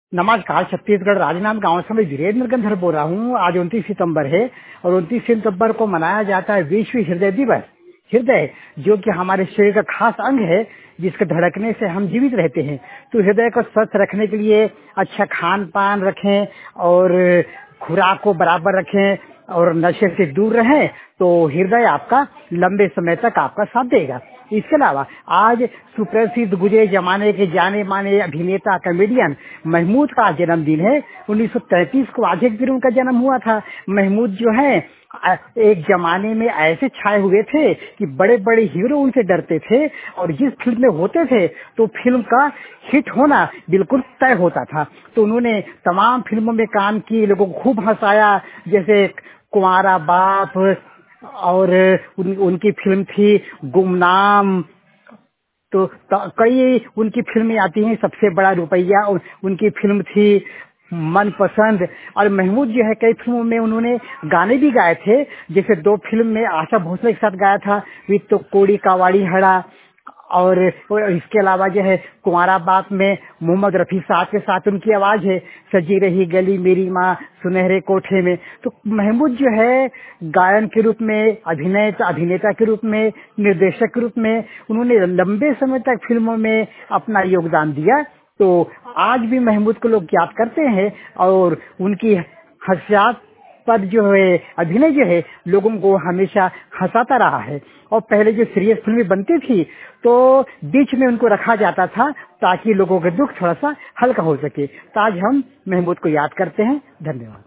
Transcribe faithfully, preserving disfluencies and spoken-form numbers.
नमस्कार। छत्तीसगढ़ राजनांद गांव से मैं वीरेंद्र गंधर बोल रहा हूँ। आज उनतीस सितंबर है और उनतीस सितंबर को मनाया जाता है विश्व हृदय दिवस। हृदय जो कि हमारे शरीर का खास अंग है, जिसके धड़कने से हम जीवित रहते हैं। तो हृदय को स्वस्थ रखने के लिए अच्छा खान पान रखें और खुराक को बराबर रखें और नशे से दूर रहें, तो हृदय आपका लंबे समय तक आपका साथ देगा। इसके अलावा आज सुप्रसिद्ध गुजरे जमाने के जाने माने अभिनेता कॉमेडियन महमूद का जन्मदिन है। उन्नीस सौ तैंतीस को आज एक दिन उनका जन्म हुआ था। महमूद जो है एक जमाने में ऐसे छाए हुए थे कि बड़े बड़े हीरो उनसे डरते थे और जिस फिल्म में होते थे तो फिल्म का हिट होना बिल्कुल तय होता था। तो उन्होंने तमाम फिल्मों में काम किए, लोगों को खूब हंसाया, जैसे कुंवारा बाप और उन, उनकी फिल्म थी गुमनाम। तो, तो कई उनकी फिल्में आती हैं, सबसे बड़ा रुपया उन, उनकी फिल्म थी मनपसंद। और महमूद जो है कई फिल्मों में उन्होंने गाने भी गाए थे, जैसे दो फिल्म में आशा भोसले के साथ गाया था, विद तो कोड़ी कावाड़ी हड़ा, और इसके अलावा जो है कुंवारा बाप में मोहम्मद रफी साहब के साथ उनकी आवाज है, सजी रही गली मेरी माँ सुनहरे कोठे में। तो महमूद जो है गायन के रूप में, अभिनय अभिनेता के रूप में, निर्देशक के रूप में उन्होंने लंबे समय तक फिल्मों में अपना योगदान दिया। तो आज भी महमूद को लोग याद करते हैं और उनकी हंसियात पर जो है अभिनय जो है लोगों को हमेशा हंसाता रहा है। और पहले जो सीरियस फिल्में बनती थी तो बीच में उनको रखा जाता था ताकि लोगों का दुख थोड़ा सा हल्का हो सके। तो आज हम महमूद को याद करते हैं। धन्यवाद।